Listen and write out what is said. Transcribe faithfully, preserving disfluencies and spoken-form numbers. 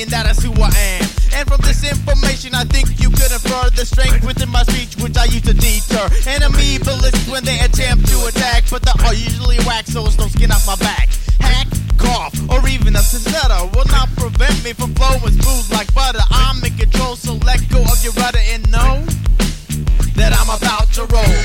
saying that is who I am. And from this information, I think you could infer the strength within my speech, which I use to deter enemy ballistics when they attempt to attack. But they are usually whack, so it's no skin off my back. Hack, cough, or even a stutter will not prevent me from flowing smooth like butter. I'm in control, so let go of your rudder and know that I'm about to roll.